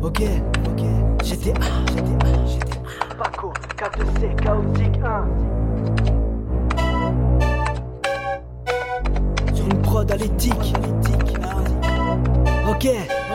Ok, GTA, Paco, K2C, Chaotique 1 sur une prod à l'éthique. Ok,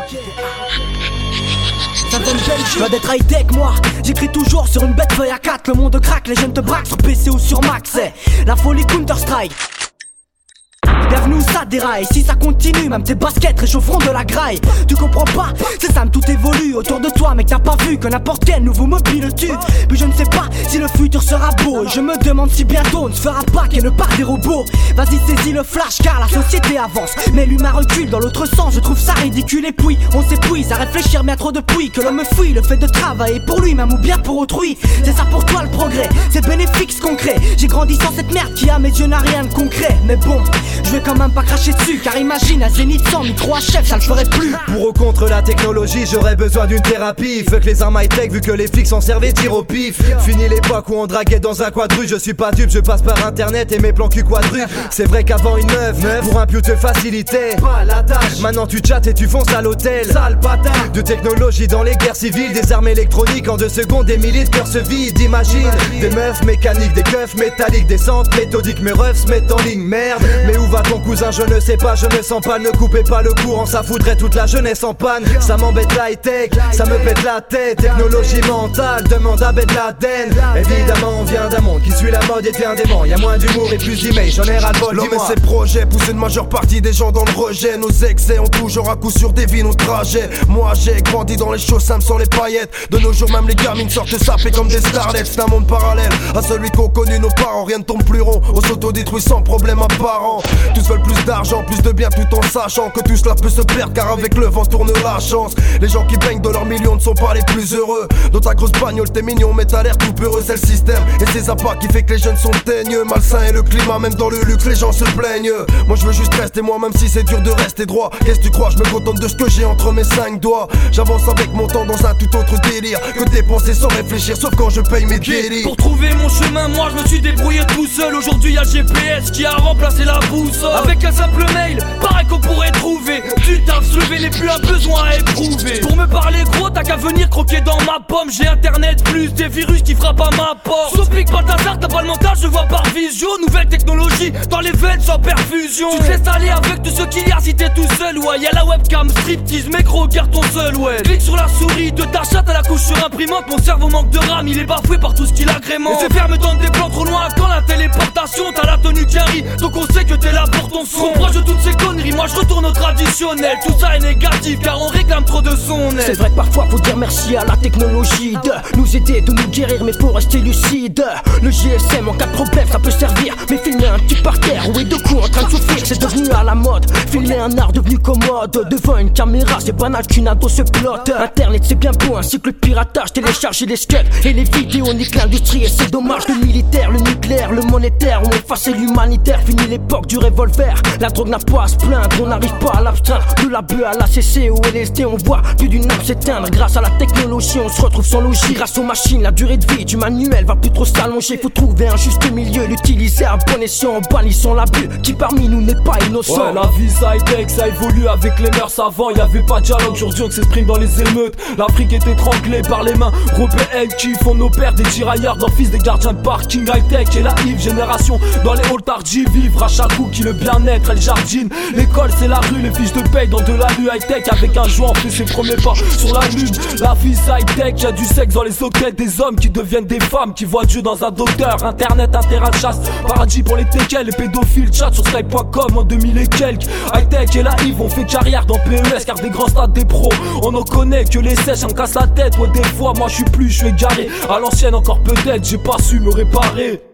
ça donne jeune, je dois d'être high-tech moi. J'écris toujours sur une bête feuille à 4. Le monde craque, les jeunes te braquent sur PC ou sur Mac. C'est la folie Counter-Strike. Bienvenue où ça déraille, si ça continue, même tes baskets réchaufferont de la graille. Tu comprends pas, c'est Sam, tout évolue autour de toi, mec t'as pas vu que n'importe quel nouveau mobile tue. Puis je ne sais pas si le futur sera beau, et je me demande si bientôt on ne se fera pas qu'elle ne part des robots. Vas-y saisis le flash car la société avance, mais l'humain recule dans l'autre sens, je trouve ça ridicule. Et puis on s'épuise à réfléchir bien trop depuis que l'homme fuit le fait de travailler pour lui-même ou bien pour autrui. C'est ça pour toi le progrès, c'est bénéfique ce concret. J'ai grandi sans cette merde qui à mes yeux n'a rien de concret. Mais bon, je vais quand même pas cracher dessus, car imagine un zénith sans micro à chef, ça le ferait plus. Pour ou contre la technologie, j'aurais besoin d'une thérapie. Fuck les armes high-tech vu que les flics s'en servaient tir au pif. Fini l'époque où on draguait dans un quadru. Je suis pas dupe, je passe par internet et mes plans cul quadru. C'est vrai qu'avant une meuf, pour un pieu te facilitait pas la tâche. Maintenant tu chattes et tu fonces à l'hôtel. Sale patate. De technologie dans les guerres civiles, des armes électroniques en 2 secondes, des milliers de cœurs se vident. Imagine des meufs mécaniques, des keufs métalliques, des centres méthodiques. Mes refs se mettent en ligne, merde. Mais où va ton cousin? Je ne sais pas, je ne sens pas. Ne coupez pas le courant, ça foudrait toute la jeunesse en panne. Ça m'embête la high-tech, ça me pète la tête. Technologie mentale, demande à Ben Laden. Évidemment on vient d'un monde qui suit la mode et t'es un démon. Y'a moins d'humour et plus d'emails, j'en ai ras le bol. Non mais ces projets poussent une majeure partie des gens dans le rejet. Nos excès ont toujours à coup sûr des vies, nos trajets. Moi j'ai grandi dans les choses simples sans les paillettes. De nos jours même les gamines sortent sapées comme des starlets. C'est un monde parallèle à celui qu'ont connu nos parents. Rien ne tombe plus rond, on s'autodétruit sans problème apparent. Tous veulent plus d'argent, plus de biens, tout en sachant que tout cela peut se perdre, car avec le vent tourne la chance. Les gens qui baignent de leurs millions ne sont pas les plus heureux. Dans ta grosse bagnole t'es mignon mais t'as l'air tout peureux. C'est le système et ses appâts qui fait que les jeunes sont teigneux. Malsain et le climat, même dans le luxe les gens se plaignent. Moi je veux juste rester moi même si c'est dur de rester droit. Qu'est-ce que tu crois, je me contente de ce que j'ai entre mes 5 doigts. J'avance avec mon temps dans un tout autre délire que dépenser sans réfléchir, sauf quand je paye mes délits. Pour trouver mon chemin, moi je me suis débrouillé tout seul. Aujourd'hui y'a le GPS qui a remplacé la boussole. Avec un simple mail, pareil qu'on pourrait trouver du taf, se lever n'est plus un besoin à éprouver. Pour me parler gros, t'as qu'à venir croquer dans ma pomme. J'ai internet plus des virus qui frappent à ma porte. Sauf pique pas hasard, t'as pas le mental, je vois par visio. Nouvelle technologie dans les veines sans perfusion. Tu te laisses aller avec tout ce qu'il y a si t'es tout seul. Ouais, y'a la webcam, striptease, mec regarde ton seul. Ouais, clique sur la souris de ta chatte à la couche sur imprimante. Mon cerveau manque de RAM, il est bafoué par tout ce qu'il agrémente. Et se faire me donne des plans trop loin quand la téléportation. T'as la tenue qui arrive, donc on sait que t'es là pour ton son. Proche de toutes ces conneries, moi je retourne au traditionnel. Tout ça est négatif car on réclame trop de son aide. C'est vrai que parfois faut dire merci à la technologie de nous aider, de nous guérir, mais faut rester lucide. Le GSM en cas de problème ça peut servir, mais filmer un type par terre ou est de coups en train de souffrir, c'est devenu à la mode. Filmer un art devenu commode, devant une caméra c'est banal qu'une ado se plotte. Internet c'est bien beau ainsi que le piratage, télécharger les scuds et les vidéos niquent l'industrie et c'est dommage. Le militaire, le nucléaire, le monétaire, on effaçait l'humanitaire. Fini l'époque du revolver, la drogue n'a pas à se plaindre, on n'arrive pas à l'abstraindre. De la bœuf à la CC au LSD, on voit plus d'une âme s'éteindre. Grâce à la technologie, on se retrouve sans logis. Grâce aux machines, la durée de vie du manuel va plus trop s'allonger. Faut trouver un juste milieu, l'utiliser à bon escient en bannissant l'abus qui parmi nous n'est pas innocent. Ouais, la vie ça high-tech, ça évolue avec les mœurs avant. Y'avait pas de dialogue, aujourd'hui on s'exprime dans les émeutes. L'Afrique est étranglée par les mains européennes qui font nos pères des tirailleurs d'office, des gardiens de parking high-tech. Et la Yves génération dans les halls tardy vivre à chaque coup qui le bien-être elle jardine. L'école c'est la rue, les fiches de paye dans de la rue high-tech. Avec un joueur fait ses premiers pas sur la lune. La vie c'est high-tech, y'a du sexe dans les sockets. Des hommes qui deviennent des femmes, qui voient Dieu dans un docteur. Internet, un terrain de chasse, paradis pour les teckels. Les pédophiles chat sur Skype.com en 2000 et quelques. High-tech et la Yves ont fait carrière dans PES car des grands stades des pros. On en connaît que les sèches, on casse la tête. Ouais des fois moi je suis plus, je suis égaré. À l'ancienne encore peut-être, j'ai pas su me réparer.